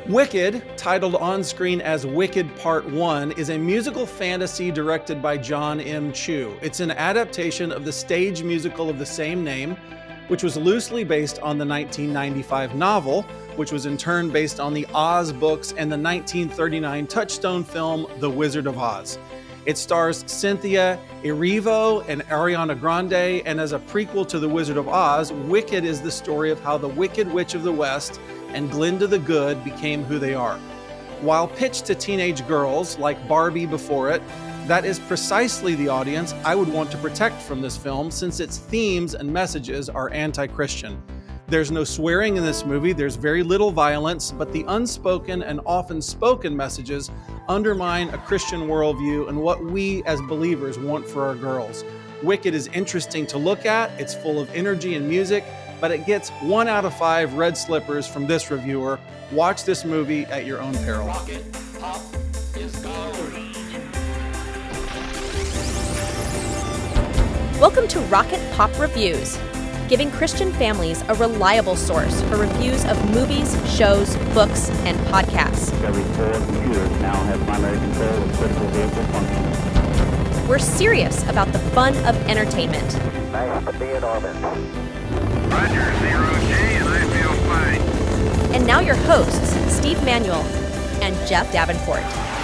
Wicked, titled on screen as Wicked Part 1, is a musical fantasy directed by John M. Chu. It's an adaptation of the stage musical of the same name, which was loosely based on the 1995 novel, which was in turn based on the Oz books and the 1939 Touchstone film, The Wizard of Oz. It stars Cynthia Erivo and Ariana Grande, and as a prequel to The Wizard of Oz, Wicked is the story of how the Wicked Witch of the West and Glinda the Good became who they are. While pitched to teenage girls like Barbie before it, that is precisely the audience I would want to protect from this film, since its themes and messages are anti-Christian. There's no swearing in this movie, there's very little violence, but the unspoken and often spoken messages undermine a Christian worldview and what we as believers want for our girls. Wicked is interesting to look at, it's full of energy and music, but it gets 1 out of 5 red slippers from this reviewer. Watch this movie at your own peril. Rocket Pop is going. Welcome to Rocket Pop Reviews, giving Christian families a reliable source for reviews of movies, shows, books, and podcasts. Every 4 computers now have primary control of critical vehicle functions. We're serious about the fun of entertainment. Nice to be in orbit. Roger, 0G, and I feel fine. And now your hosts, Steve Manuel and Jeff Davenport.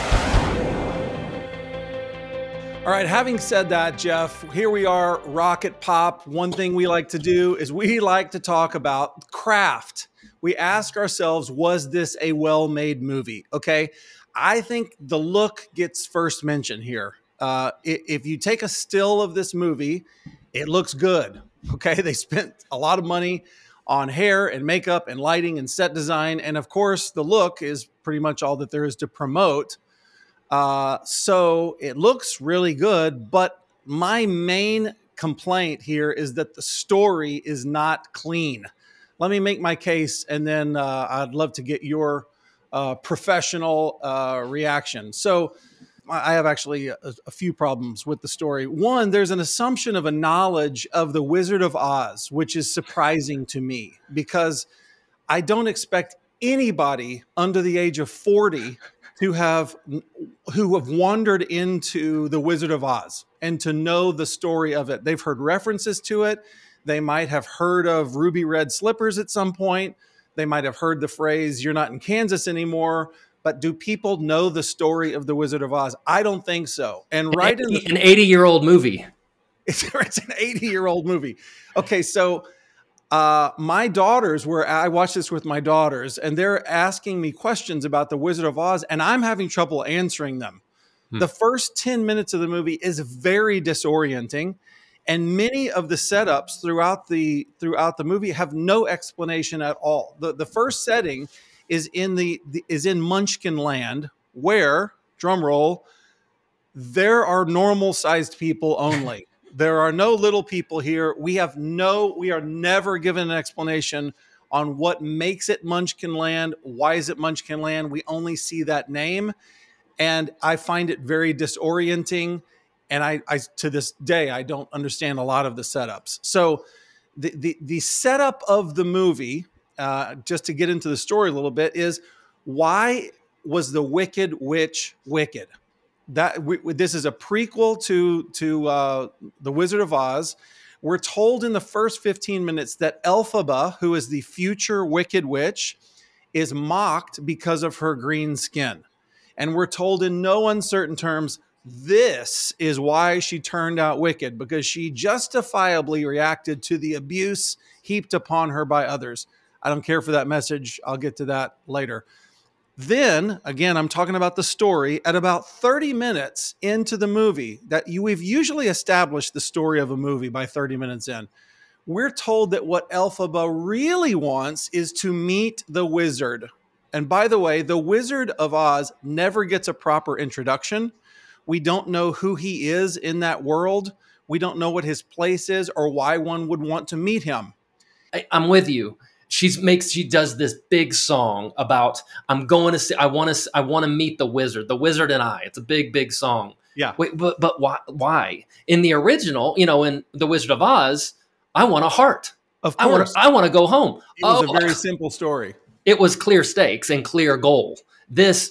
All right, having said that, Jeff, here we are, Rocket Pop. One thing we like to do is we like to talk about craft. We ask ourselves, was this a well-made movie? Okay, I think the look gets first mention here. If you take a still of this movie, it looks good. Okay, they spent a lot of money on hair and makeup and lighting and set design. And of course, the look is pretty much all that there is to promote. So it looks really good, but my main complaint here is that the story is not clean. Let me make my case, and then I'd love to get your professional reaction. So I have actually a few problems with the story. One, there's an assumption of a knowledge of the Wizard of Oz, which is surprising to me because I don't expect anybody under the age of 40 who have wandered into the Wizard of Oz and to know the story of it. They've heard references to it. They might have heard of Ruby Red Slippers at some point. They might have heard the phrase, "You're not in Kansas anymore." But do people know the story of the Wizard of Oz? I don't think so. And an 80-year-old movie. It's an 80-year-old movie. Okay, so my daughters I watched this with my daughters, and they're asking me questions about the Wizard of Oz, and I'm having trouble answering them. The first 10 minutes of the movie is very disorienting, and many of the setups throughout the movie have no explanation at all. The first setting is in Munchkin Land, where, drum roll, there are normal sized people only. There are no little people here. We are never given an explanation on what makes it Munchkin Land. Why is it Munchkin Land? We only see that name. And I find it very disorienting. And I to this day, I don't understand a lot of the setups. So the setup of the movie, just to get into the story a little bit, is why was the Wicked Witch wicked? This is a prequel to The Wizard of Oz. We're told in the first 15 minutes that Elphaba, who is the future Wicked Witch, is mocked because of her green skin. And we're told in no uncertain terms, this is why she turned out wicked, because she justifiably reacted to the abuse heaped upon her by others. I don't care for that message. I'll get to that later. Then, again, I'm talking about the story. At about 30 minutes into the movie, we've usually established the story of a movie by 30 minutes in. We're told that what Elphaba really wants is to meet the wizard. And by the way, the Wizard of Oz never gets a proper introduction. We don't know who he is in that world. We don't know what his place is or why one would want to meet him. I'm with you. She does this big song about I want to meet the wizard and I. It's a big song. Yeah. Wait, but why? In the original, in The Wizard of Oz, I want a heart. Of course. I want to go home. It was a very simple story. It was clear stakes and clear goal. This,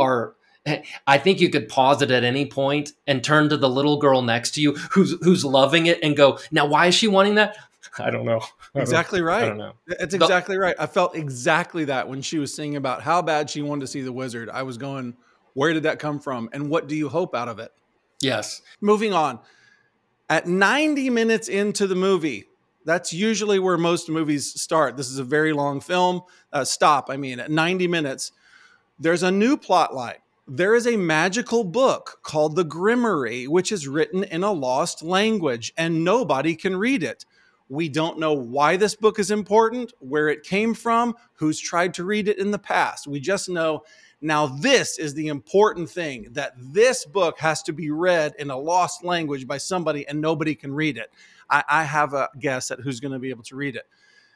I think you could pause it at any point and turn to the little girl next to you who's loving it and go, now, why is she wanting that? I don't know. Exactly right. I don't know. It's exactly right. I felt exactly that when she was singing about how bad she wanted to see the wizard. I was going, where did that come from? And what do you hope out of it? Yes. Moving on. At 90 minutes into the movie, that's usually where most movies start. This is a very long film. At 90 minutes, there's a new plot line. There is a magical book called The Grimoire, which is written in a lost language, and nobody can read it. We don't know why this book is important, where it came from, who's tried to read it in the past. We just know now this is the important thing, that this book has to be read in a lost language by somebody and nobody can read it. I have a guess at who's going to be able to read it.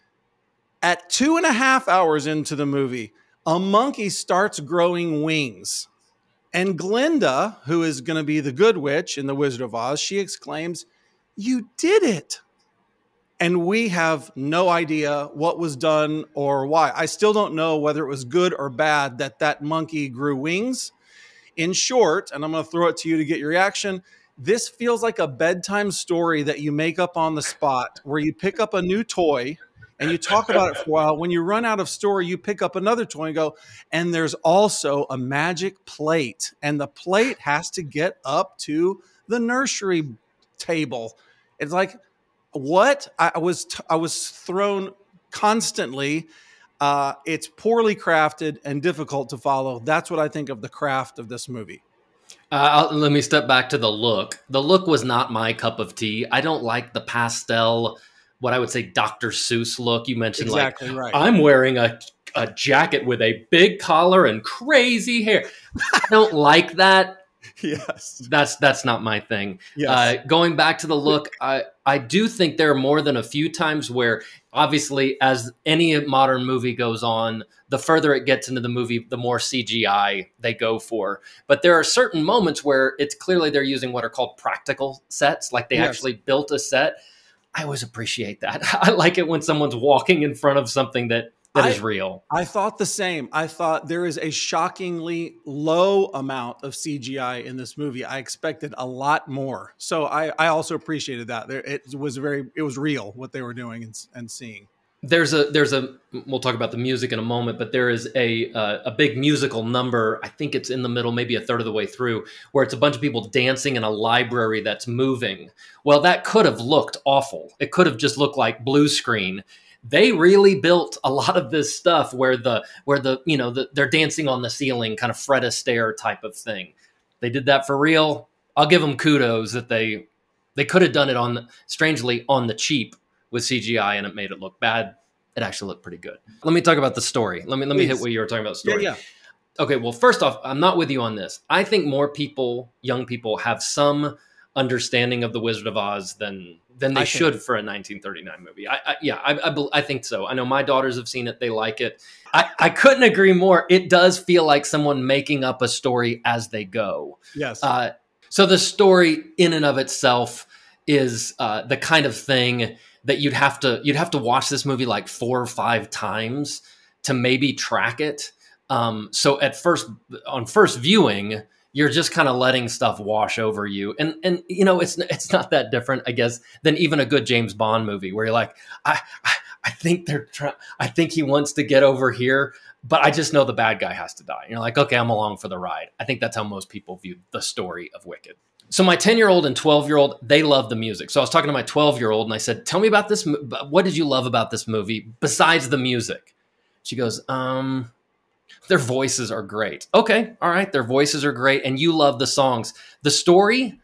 At 2.5 hours into the movie, a monkey starts growing wings. And Glinda, who is going to be the good witch in The Wizard of Oz, she exclaims, "You did it." And we have no idea what was done or why. I still don't know whether it was good or bad that monkey grew wings. In short, and I'm going to throw it to you to get your reaction, this feels like a bedtime story that you make up on the spot, where you pick up a new toy and you talk about it for a while. When you run out of story, you pick up another toy and go, and there's also a magic plate. And the plate has to get up to the nursery table. It's like, what? I was thrown constantly. It's poorly crafted and difficult to follow. That's what I think of the craft of this movie. Let me step back to the look. The look was not my cup of tea. I don't like the pastel, what I would say Dr. Seuss look. You mentioned exactly like, right. I'm wearing a jacket with a big collar and crazy hair. I don't like that. Yes. That's not my thing. Yes. Going back to the look, I do think there are more than a few times where, obviously, as any modern movie goes on, the further it gets into the movie, the more CGI they go for. But there are certain moments where it's clearly they're using what are called practical sets, like they actually built a set. I always appreciate that. I like it when someone's walking in front of something that is real. I thought the same. I thought there is a shockingly low amount of CGI in this movie. I expected a lot more. So I also appreciated that. It was real what they were doing and seeing. There's a we'll talk about the music in a moment, but there is a big musical number. I think it's in the middle, maybe a third of the way through, where it's a bunch of people dancing in a library that's moving. Well, that could have looked awful. It could have just looked like blue screen. They really built a lot of this stuff where they're dancing on the ceiling, kind of Fred Astaire type of thing. They did that for real. I'll give them kudos that they could have done it strangely on the cheap with CGI, and it made it look bad. It actually looked pretty good. Let me talk about the story. Let me hit what you were talking about, the story. Yeah. Okay, well, first off, I'm not with you on this. I think more people, young people, have some understanding of The Wizard of Oz than they should for a 1939 movie. I think so. I know my daughters have seen it. They like it. I couldn't agree more. It does feel like someone making up a story as they go. Yes. So the story in and of itself is the kind of thing that you'd have to watch this movie like 4 or 5 times to maybe track it. So on first viewing, you're just kind of letting stuff wash over you. And it's not that different, I guess, than even a good James Bond movie where you're like, I think I think he wants to get over here, but I just know the bad guy has to die. And you're like, okay, I'm along for the ride. I think that's how most people view the story of Wicked. So my 10-year-old and 12-year-old, they love the music. So I was talking to my 12-year-old and I said, tell me about this. What did you love about this movie besides the music? She goes, their voices are great. Okay, all right, their voices are great, and you love the songs. The story,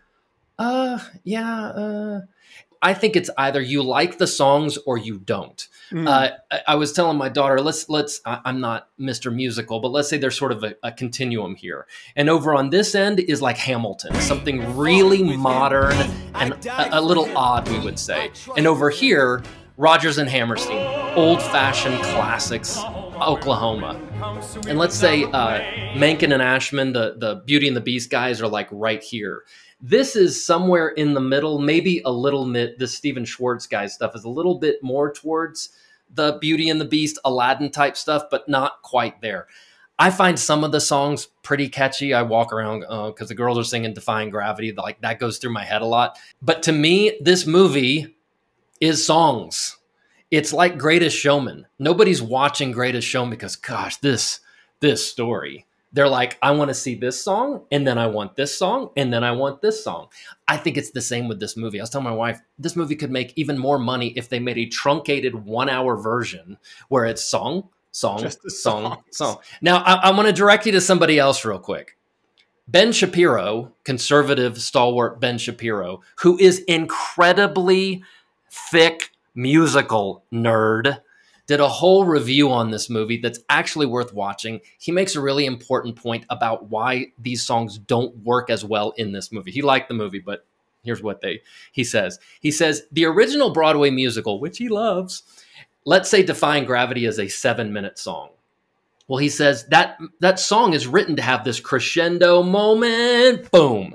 I think it's either you like the songs or you don't. I was telling my daughter, let's. I'm not Mr. Musical, but let's say there's sort of a continuum here, and over on this end is like Hamilton, something really modern and a little odd, we would say, and over here, Rodgers and Hammerstein, old-fashioned classics. Oklahoma. And let's say Menken and Ashman, the Beauty and the Beast guys, are like right here. This is somewhere in the middle, maybe a little bit. The Stephen Schwartz guy stuff is a little bit more towards the Beauty and the Beast, Aladdin type stuff, but not quite there. I find some of the songs pretty catchy. I walk around because the girls are singing Defying Gravity. Like that goes through my head a lot. But to me, this movie is songs. It's like Greatest Showman. Nobody's watching Greatest Showman because, gosh, this story. They're like, I want to see this song, and then I want this song, and then I want this song. I think it's the same with this movie. I was telling my wife, this movie could make even more money if they made a truncated 1 hour version where it's song, Just the song, songs. song. Now, I want to direct you to somebody else real quick. Ben Shapiro, conservative stalwart Ben Shapiro, who is incredibly thick musical nerd, did a whole review on this movie that's actually worth watching. He makes a really important point about why these songs don't work as well in this movie. He liked the movie, but here's what he says. He says, the original Broadway musical, which he loves, let's say Defying Gravity is a 7-minute song. Well, he says that song is written to have this crescendo moment, boom.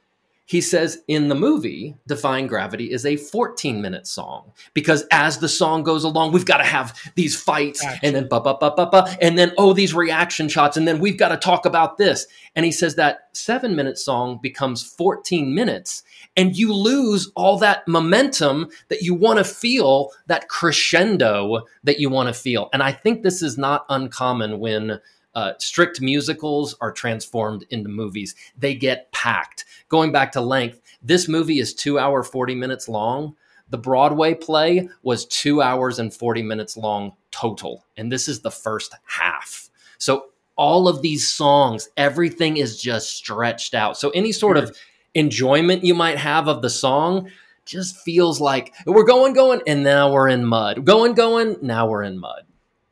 He says in the movie, Defying Gravity is a 14-minute song because as the song goes along, we've got to have these fights and then and then, these reaction shots. And then we've got to talk about this. And he says that 7-minute song becomes 14 minutes and you lose all that momentum that you want to feel, that crescendo that you want to feel. And I think this is not uncommon when strict musicals are transformed into movies. They get packed. Going back to length, this movie is 2 hours, 40 minutes long. The Broadway play was 2 hours and 40 minutes long total. And this is the first half. So all of these songs, everything is just stretched out. So any sort of enjoyment you might have of the song just feels like we're going, and now we're in mud. Going, now we're in mud.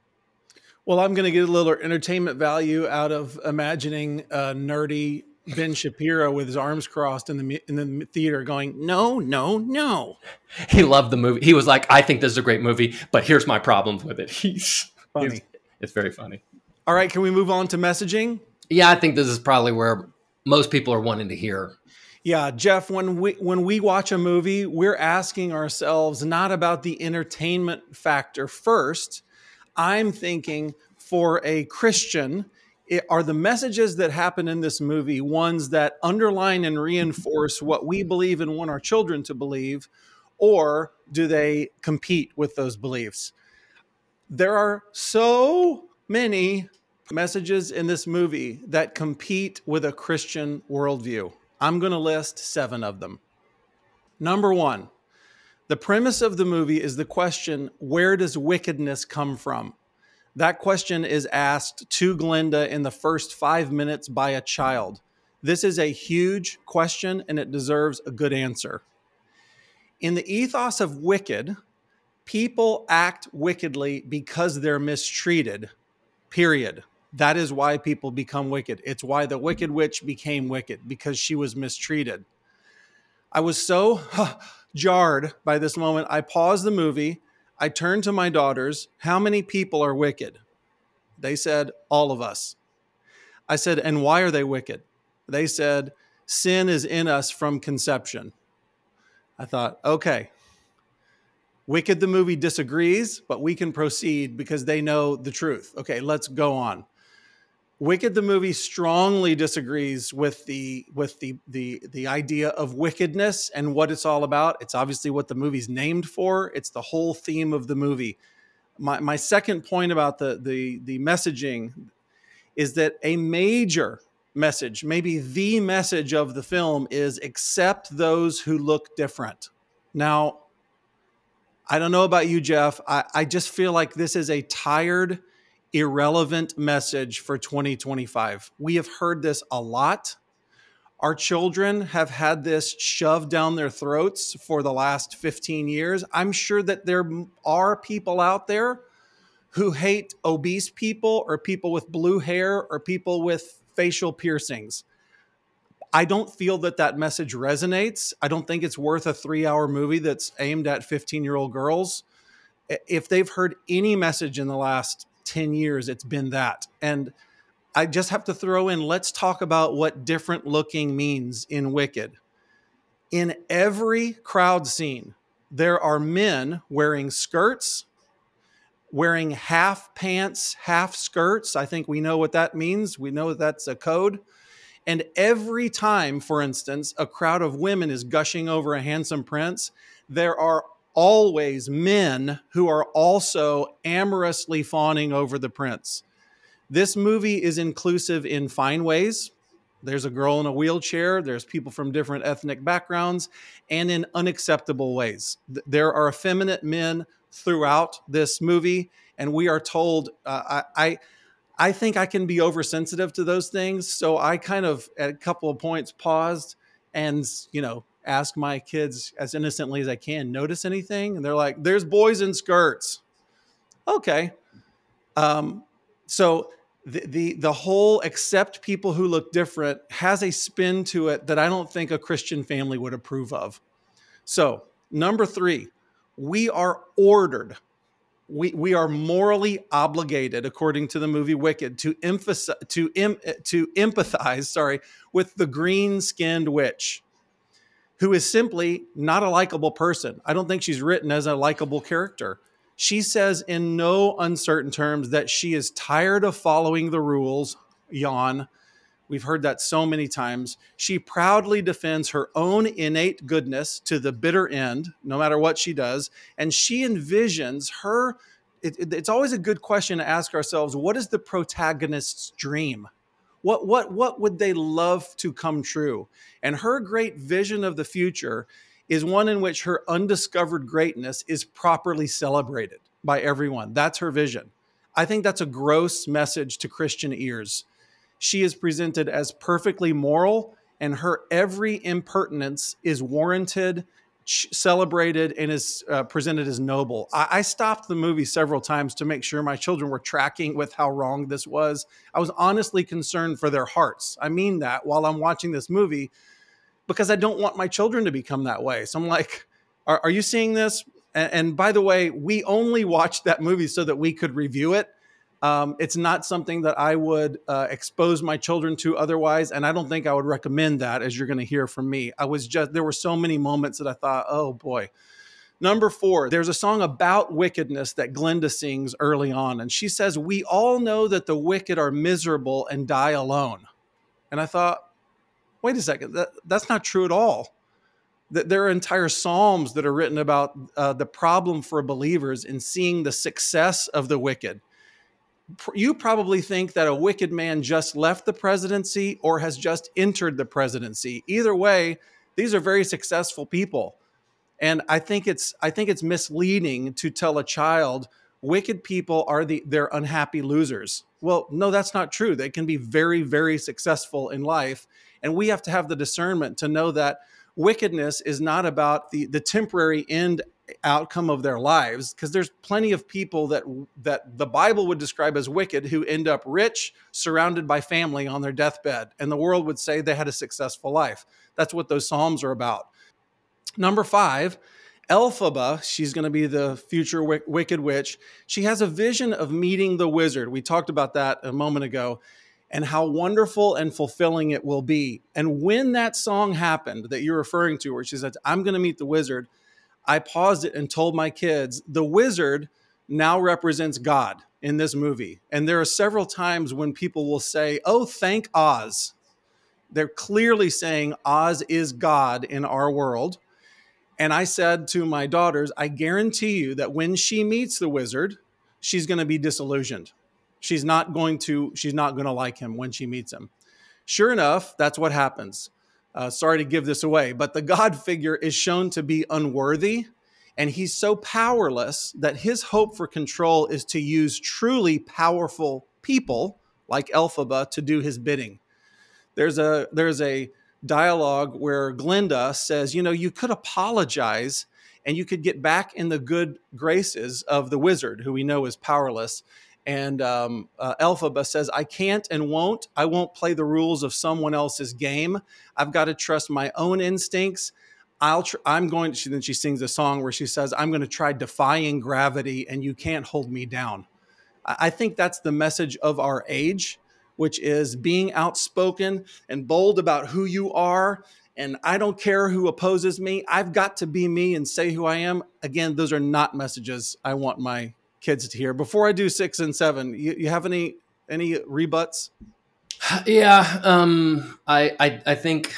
Well, I'm going to get a little entertainment value out of imagining nerdy Ben Shapiro with his arms crossed in the theater going, no, no, no. He loved the movie. He was like, I think this is a great movie, but here's my problems with it. He's funny. It's very funny. All right. Can we move on to messaging? Yeah, I think this is probably where most people are wanting to hear. Yeah, Jeff, when we watch a movie, we're asking ourselves not about the entertainment factor first. I'm thinking for a Christian, are the messages that happen in this movie ones that underline and reinforce what we believe and want our children to believe, or do they compete with those beliefs? There are so many messages in this movie that compete with a Christian worldview. I'm going to list 7 of them. Number 1, the premise of the movie is the question, where does wickedness come from? That question is asked to Glinda in the first 5 minutes by a child. This is a huge question and it deserves a good answer. In the ethos of Wicked, people act wickedly because they're mistreated, period. That is why people become wicked. It's why the Wicked Witch became wicked, because she was mistreated. I was so jarred by this moment. I paused the movie. I turned to my daughters. How many people are wicked? They said, all of us. I said, and why are they wicked? They said, sin is in us from conception. I thought, okay. Wicked, the movie, disagrees, but we can proceed because they know the truth. Okay, let's go on. Wicked, the movie, strongly disagrees with the idea of wickedness and what it's all about. It's obviously what the movie's named for. It's the whole theme of the movie. My second point about the messaging is that a major message, maybe the message of the film, is accept those who look different. Now, I don't know about you, Jeff. I just feel like this is a tired, irrelevant message for 2025. We have heard this a lot. Our children have had this shoved down their throats for the last 15 years. I'm sure that there are people out there who hate obese people or people with blue hair or people with facial piercings. I don't feel that message resonates. I don't think it's worth a 3-hour movie that's aimed at 15-year-old girls. If they've heard any message in the last 10 years, it's been that. And I just have to throw in, let's talk about what different looking means in Wicked. In every crowd scene, there are men wearing skirts, wearing half pants, half skirts. I think we know what that means. We know that's a code. And every time, for instance, a crowd of women is gushing over a handsome prince, there are always men who are also amorously fawning over the prince. This movie is inclusive in fine ways. There's a girl in a wheelchair. There's people from different ethnic backgrounds, and in unacceptable ways. There are effeminate men throughout this movie, and we are told, I think I can be oversensitive to those things. So I kind of, at a couple of points, paused and, asked my kids as innocently as I can, notice anything? And they're like, there's boys in skirts. Okay. So the whole accept people who look different has a spin to it that I don't think a Christian family would approve of. So number 3, we are ordered. We are morally obligated, according to the movie Wicked, to empathize, with the green-skinned witch, who is simply not a likable person. I don't think she's written as a likable character. She says in no uncertain terms that she is tired of following the rules. Yawn. We've heard that so many times. She proudly defends her own innate goodness to the bitter end, no matter what she does. And she envisions her. It's always a good question to ask ourselves, what is the protagonist's dream? What would they love to come true? And her great vision of the future is one in which her undiscovered greatness is properly celebrated by everyone. That's her vision. I think that's a gross message to Christian ears. She is presented as perfectly moral, and her every impertinence is warranted, celebrated, and is presented as noble. I stopped the movie several times to make sure my children were tracking with how wrong this was. I was honestly concerned for their hearts. I mean that while I'm watching this movie, because I don't want my children to become that way. So I'm like, are you seeing this? And by the way, we only watched that movie so that we could review it. It's not something that I would expose my children to otherwise, and I don't think I would recommend that, as you're going to hear from me. There were so many moments that I thought, oh boy. Number 4, there's a song about wickedness that Glenda sings early on, and she says, we all know that the wicked are miserable and die alone. And I thought, wait a second, that's not true at all. There are entire psalms that are written about the problem for believers in seeing the success of the wicked. You probably think that a wicked man just left the presidency or has just entered the presidency. Either way, these are very successful people. And I think it's misleading to tell a child wicked people are they're unhappy losers. Well, no, that's not true. They can be very, very successful in life. And we have to have the discernment to know that wickedness is not about the temporary end outcome of their lives, because there's plenty of people that the Bible would describe as wicked who end up rich, surrounded by family on their deathbed, and the world would say they had a successful life. That's what those Psalms are about. Number 5, Elphaba, she's going to be the future wicked witch. She has a vision of meeting the wizard. We talked about that a moment ago, and how wonderful and fulfilling it will be. And when that song happened that you're referring to, where she said, I'm going to meet the wizard, I paused it and told my kids, the wizard now represents God in this movie. And there are several times when people will say, oh, thank Oz. They're clearly saying Oz is God in our world. And I said to my daughters, I guarantee you that when she meets the wizard, she's going to be disillusioned. She's not going to like him when she meets him. Sure enough, that's what happens. Sorry to give this away, but the God figure is shown to be unworthy, and he's so powerless that his hope for control is to use truly powerful people like Elphaba to do his bidding. There's a dialogue where Glenda says, you could apologize and you could get back in the good graces of the wizard, who we know is powerless. And Elphaba says, I can't and won't. I won't play the rules of someone else's game. I've got to trust my own instincts. Then she sings a song where she says, I'm going to try defying gravity and you can't hold me down. I think that's the message of our age, which is being outspoken and bold about who you are. And I don't care who opposes me. I've got to be me and say who I am. Again, those are not messages I want my kids to hear. Before I do 6 and 7, you have any rebuts? Yeah, I think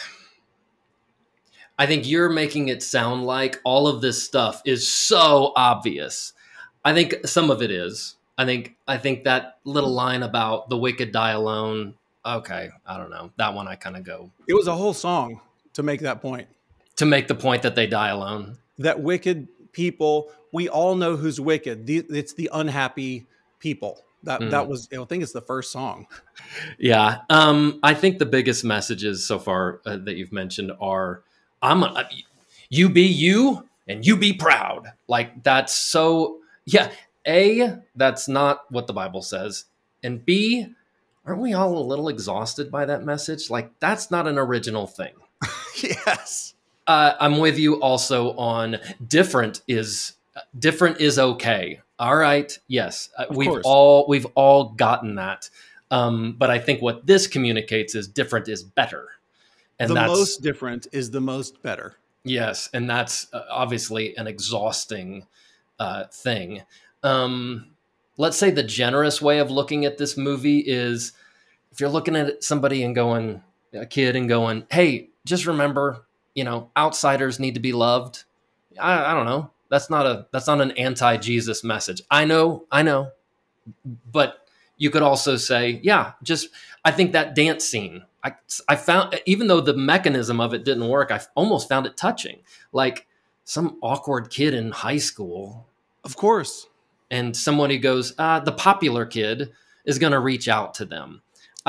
you're making it sound like all of this stuff is so obvious. I think some of it is. I think that little line about the wicked die alone. Okay, I don't know. That one I kind of go. It was a whole song to make that point. To make the point that they die alone. That wicked people, we all know who's wicked. It's the unhappy people. That was, I think it's the first song. Yeah. I think the biggest messages so far that you've mentioned are, you be you and you be proud. Like, that's so, yeah. A, that's not what the Bible says. And B, aren't we all a little exhausted by that message? Like, that's not an original thing. Yes. I'm with you also on different is okay. All right. Yes. We've all gotten that. But I think what this communicates is different is better. And the most different is the most better. Yes. And that's obviously an exhausting thing. Let's say the generous way of looking at this movie is if you're looking at somebody and going, a kid, and going, hey, just remember, outsiders need to be loved. I don't know. That's not an anti-Jesus message. I know. But you could also say, yeah, I think that dance scene, I found, even though the mechanism of it didn't work, I almost found it touching. Like some awkward kid in high school. Of course. And someone who goes, the popular kid is going to reach out to them.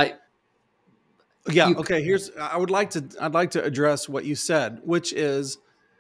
Okay. I'd like to address what you said, which is,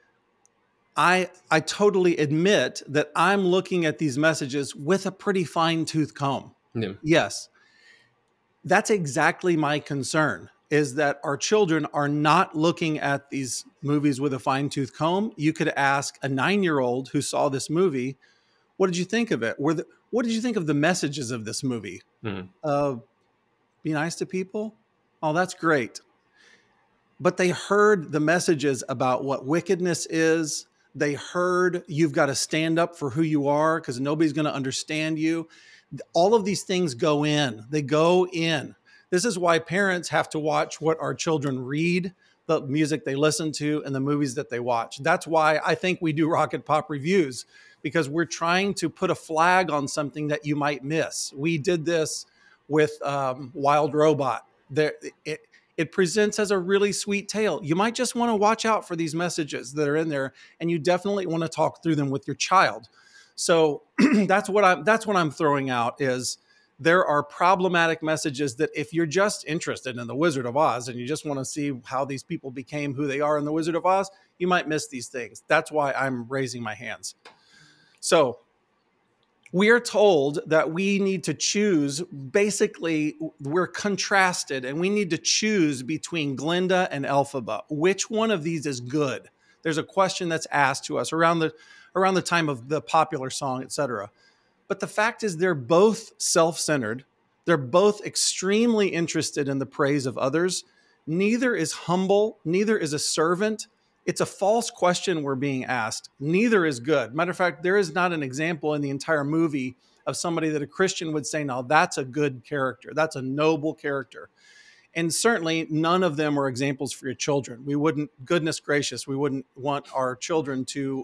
I totally admit that I'm looking at these messages with a pretty fine-tooth comb. Yeah. Yes. That's exactly my concern, is that our children are not looking at these movies with a fine-tooth comb. You could ask a 9-year-old who saw this movie, what did you think of it? What did you think of the messages of this movie? Mm-hmm. Be nice to people? Oh, that's great. But they heard the messages about what wickedness is. They heard you've got to stand up for who you are because nobody's going to understand you. All of these things go in. They go in. This is why parents have to watch what our children read, the music they listen to, and the movies that they watch. That's why I think we do Rocket Pop reviews, because we're trying to put a flag on something that you might miss. We did this with Wild Robot. It presents as a really sweet tale. You might just want to watch out for these messages that are in there, and you definitely want to talk through them with your child. So that's what I'm throwing out is there are problematic messages that if you're just interested in the Wizard of Oz and you just want to see how these people became who they are in the Wizard of Oz, you might miss these things. That's why I'm raising my hands. So we are told that we need to choose. Basically, we're contrasted and we need to choose between Glinda and Elphaba. Which one of these is good? There's a question that's asked to us around the time of the popular song, etc. But the fact is they're both self-centered. They're both extremely interested in the praise of others. Neither is humble. Neither is a servant. It's a false question we're being asked. Neither is good. Matter of fact, there is not an example in the entire movie of somebody that a Christian would say, now that's a good character. That's a noble character. And certainly none of them are examples for your children. We wouldn't, goodness gracious, we wouldn't want our children to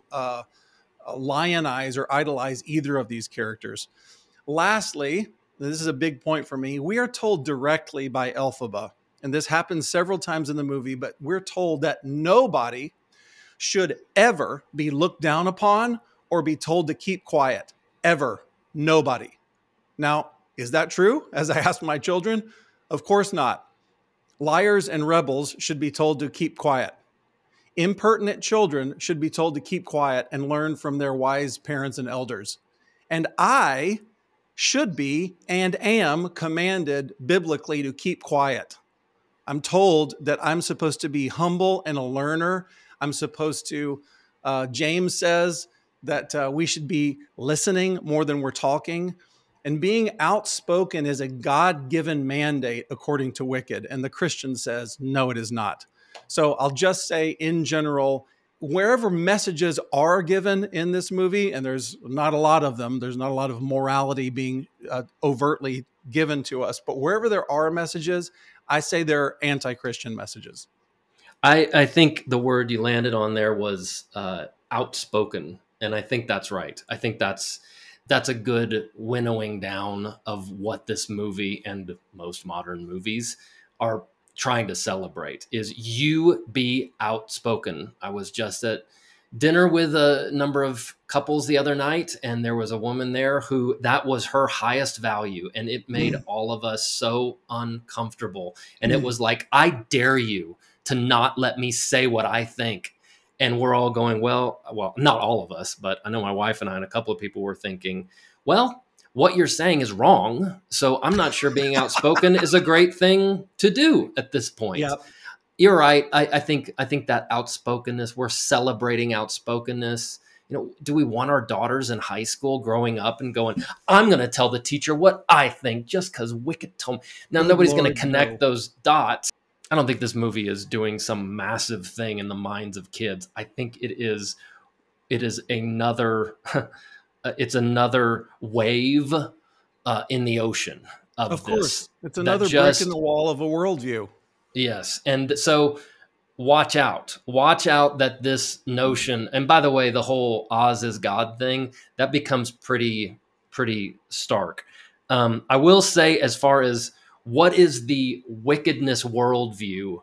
lionize or idolize either of these characters. Lastly, this is a big point for me. We are told directly by Elphaba, and this happens several times in the movie, but we're told that nobody should ever be looked down upon or be told to keep quiet. Ever. Nobody. Now, is that true? As I asked my children, of course not. Liars and rebels should be told to keep quiet. Impertinent children should be told to keep quiet and learn from their wise parents and elders. And I should be and am commanded biblically to keep quiet. I'm told that I'm supposed to be humble and a learner. I'm supposed to, James says that we should be listening more than we're talking. And being outspoken is a God-given mandate according to Wicked. And the Christian says, no, it is not. So I'll just say in general, wherever messages are given in this movie, and there's not a lot of them, there's not a lot of morality being overtly given to us, but wherever there are messages, I say they're anti-Christian messages. I think the word you landed on there was outspoken, and I think that's right. I think that's a good winnowing down of what this movie and most modern movies are trying to celebrate, is you be outspoken. I was just at dinner with a number of couples the other night, and there was a woman there who that was her highest value, and it made all of us so uncomfortable. And it was like, I dare you to not let me say what I think. And we're all going, well, not all of us, but I know my wife and I and a couple of people were thinking, well, what you're saying is wrong. So I'm not sure being outspoken is a great thing to do at this point. Yep. You're right. I think that outspokenness, we're celebrating outspokenness. Do we want our daughters in high school growing up and going, I'm going to tell the teacher what I think just because Wicked told me? Now, nobody's going to connect those dots. I don't think this movie is doing some massive thing in the minds of kids. I think it is another, it's another wave in the ocean of this. Of course. It's another brick in the wall of a worldview. Yes. And so watch out that this notion, and by the way, the whole Oz is God thing, that becomes pretty stark. I will say, as far as what is the wickedness worldview,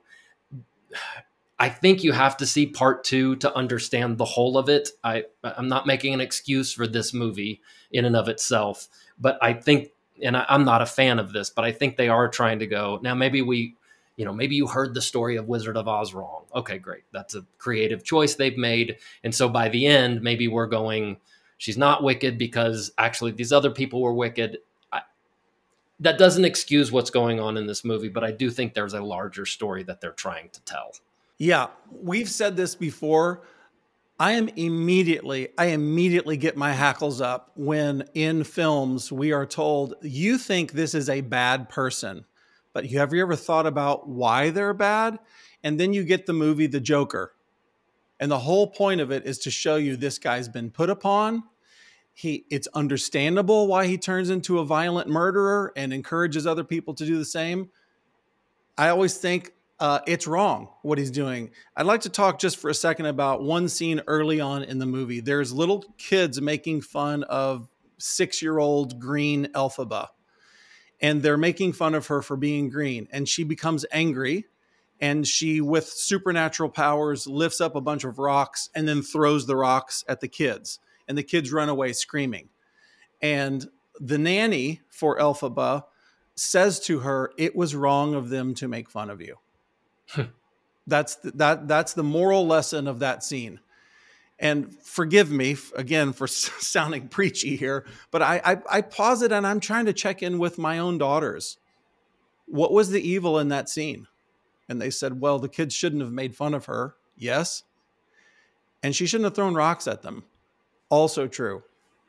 I think you have to see part 2 to understand the whole of it. I'm not making an excuse for this movie in and of itself, but I think, and I'm not a fan of this, but I think they are trying to go, now maybe maybe you heard the story of Wizard of Oz wrong. Okay, great. That's a creative choice they've made. And so by the end, maybe we're going, she's not wicked because actually these other people were wicked. That doesn't excuse what's going on in this movie, but I do think there's a larger story that they're trying to tell. Yeah, we've said this before. I immediately get my hackles up when in films we are told, you think this is a bad person, but have you ever thought about why they're bad? And then you get the movie The Joker. And the whole point of it is to show you this guy's been put upon. It's understandable why he turns into a violent murderer and encourages other people to do the same. I always think it's wrong what he's doing. I'd like to talk just for a second about one scene early on in the movie. There's little kids making fun of 6-year-old green Elphaba. And they're making fun of her for being green. And she becomes angry. And she, with supernatural powers, lifts up a bunch of rocks and then throws the rocks at the kids. And the kids run away screaming. And the nanny for Elphaba says to her, it was wrong of them to make fun of you. That's the moral lesson of that scene. And forgive me, again, for sounding preachy here, but I pause it and I'm trying to check in with my own daughters. What was the evil in that scene? And they said, well, the kids shouldn't have made fun of her. Yes. And she shouldn't have thrown rocks at them. Also true.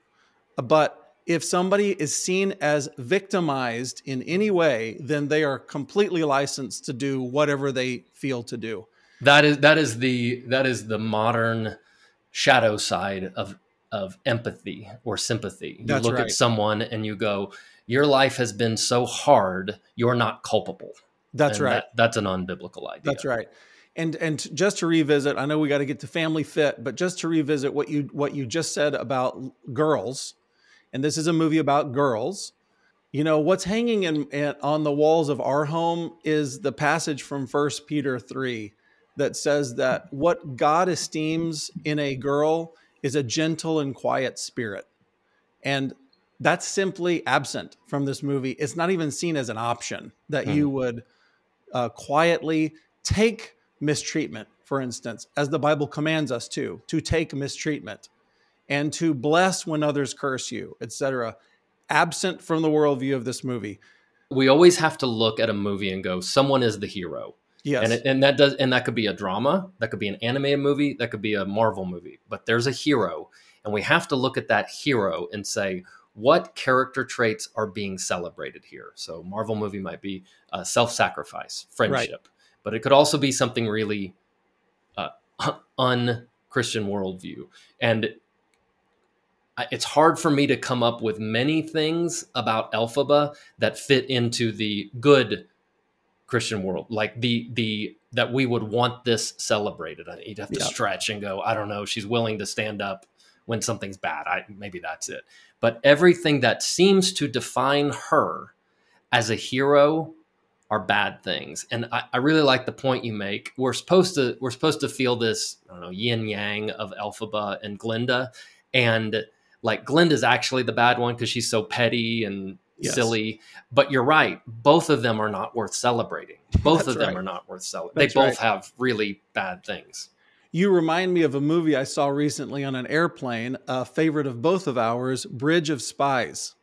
But if somebody is seen as victimized in any way, then they are completely licensed to do whatever they feel to do. That is the modern shadow side of empathy or sympathy. You look at someone and you go, your life has been so hard, you're not culpable. That's right. That's an unbiblical idea. That's right. And just to revisit, I know we got to get to Family Fit, but just to revisit what you just said about girls, and this is a movie about girls. What's hanging on the walls of our home is the passage from 1 Peter 3 that says that what God esteems in a girl is a gentle and quiet spirit. And that's simply absent from this movie. It's not even seen as an option that you would quietly take mistreatment, for instance, as the Bible commands us to take mistreatment and to bless when others curse you, etc. Absent from the worldview of this movie. We always have to look at a movie and go, someone is the hero. Yes. And that could be a drama, that could be an animated movie, that could be a Marvel movie, but there's a hero. And we have to look at that hero and say, what character traits are being celebrated here? So Marvel movie might be self-sacrifice, friendship, right. But it could also be something really Christian worldview. And it's hard for me to come up with many things about Elphaba that fit into the good Christian world, like the that we would want this celebrated. You'd have to stretch and go, I don't know, she's willing to stand up when something's bad. Maybe that's it. But everything that seems to define her as a hero are bad things. And I really like the point you make. We're supposed to feel this, I don't know, yin yang of Elphaba and Glinda. And like Glinda's actually the bad one because she's so petty and silly. But you're right. Both of them are not worth celebrating. Both of them are not worth celebrating. They both have really bad things. You remind me of a movie I saw recently on an airplane, a favorite of both of ours, Bridge of Spies.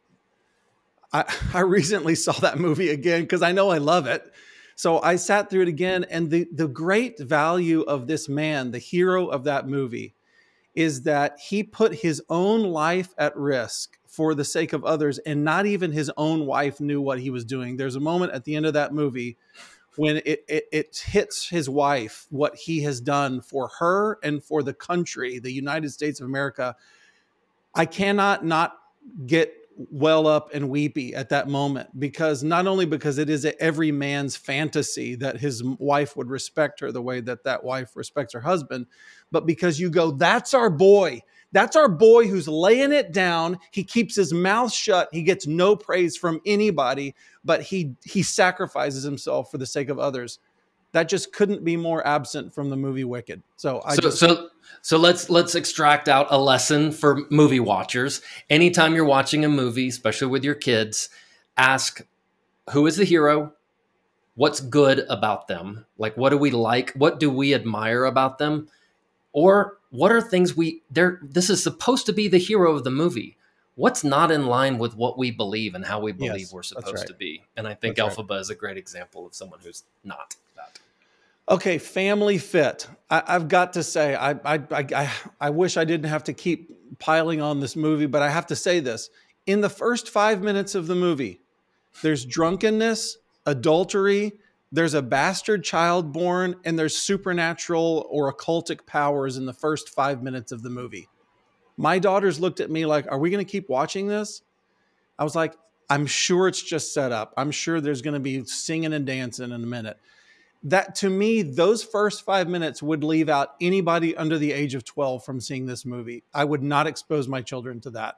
I recently saw that movie again because I know I love it. So I sat through it again. And the great value of this man, the hero of that movie, is that he put his own life at risk for the sake of others. And not even his own wife knew what he was doing. There's a moment at the end of that movie when it hits his wife, what he has done for her and for the country, the United States of America. I cannot not get well up and weepy at that moment, because not only because it is every man's fantasy that his wife would respect her the way that that wife respects her husband, but because you go, that's our boy. That's our boy who's laying it down. He keeps his mouth shut. He gets no praise from anybody, but he sacrifices himself for the sake of others. That just couldn't be more absent from the movie Wicked. So let's extract out a lesson for movie watchers. Anytime you're watching a movie, especially with your kids, ask, who is the hero? What's good about them? Like, what do we like? What do we admire about them? Or what are things this is supposed to be the hero of the movie. What's not in line with what we believe and how we believe we're supposed to be? And I think Elphaba is a great example of someone who's not that. Okay, family fit. I've got to say, I wish I didn't have to keep piling on this movie, but I have to say this. In the first 5 minutes of the movie, there's drunkenness, adultery, there's a bastard child born, and there's supernatural or occultic powers in the first 5 minutes of the movie. My daughters looked at me like, are we going to keep watching this? I was like, I'm sure it's just set up. I'm sure there's going to be singing and dancing in a minute. That, to me, those first 5 minutes would leave out anybody under the age of 12 from seeing this movie. I would not expose my children to that.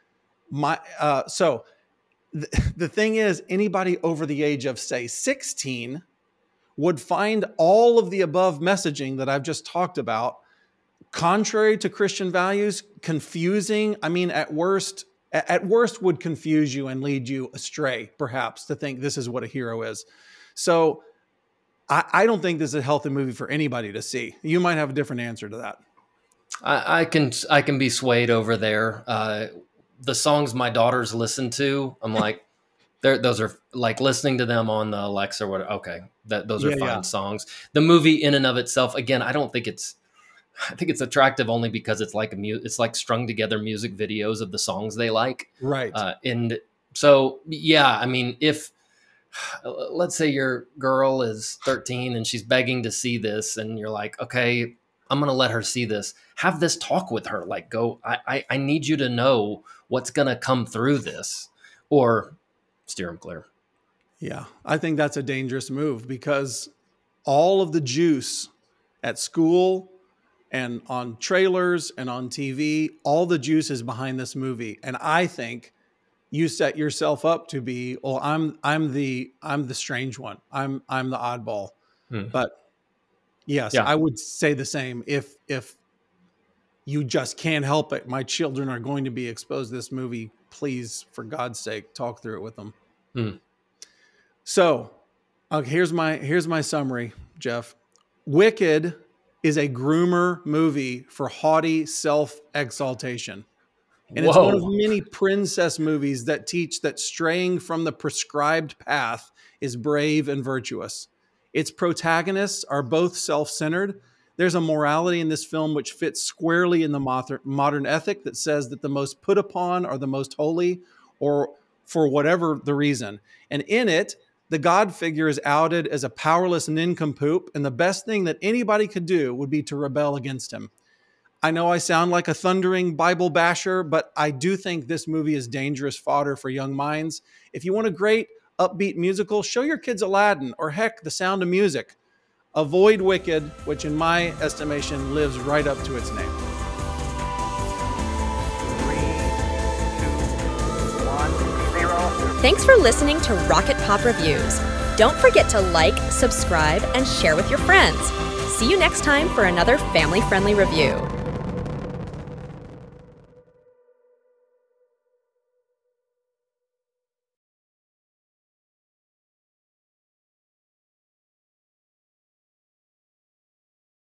The thing is, anybody over the age of, say, 16 would find all of the above messaging that I've just talked about contrary to Christian values, confusing. I mean, at worst would confuse you and lead you astray, perhaps, to think this is what a hero is. So I don't think this is a healthy movie for anybody to see. You might have a different answer to that. I can be swayed over there. The songs my daughters listen to, I'm like, those are like listening to them on the Alexa or whatever. Okay, those are fine songs. The movie in and of itself, again, I think it's attractive only because it's like strung together music videos of the songs they like. Right. And so, yeah, I mean, if let's say your girl is 13 and she's begging to see this and you're like, okay, I'm going to let her see this. Have this talk with her. Like, I need you to know what's going to come through this, or steer them clear. Yeah. I think that's a dangerous move, because all of the juice at school and on trailers and on TV, all the juice is behind this movie. And I think you set yourself up to be, well, I'm the strange one. I'm the oddball. But yes, I would say the same. If you just can't help it, my children are going to be exposed to this movie, please, for God's sake, talk through it with them. So, here's my summary, Jeff. Wicked is a groomer movie for haughty self-exaltation. And it's one of many princess movies that teach that straying from the prescribed path is brave and virtuous. Its protagonists are both self-centered. There's a morality in this film which fits squarely in the modern ethic that says that the most put upon are the most holy, or for whatever the reason. And in it, the God figure is outed as a powerless nincompoop, and the best thing that anybody could do would be to rebel against him. I know I sound like a thundering Bible basher, but I do think this movie is dangerous fodder for young minds. If you want a great, upbeat musical, show your kids Aladdin, or heck, The Sound of Music. Avoid Wicked, which in my estimation lives right up to its name. 3, 2, 1, 0. Thanks for listening to Rocket Pop Reviews. Don't forget to like, subscribe, and share with your friends. See you next time for another family-friendly review.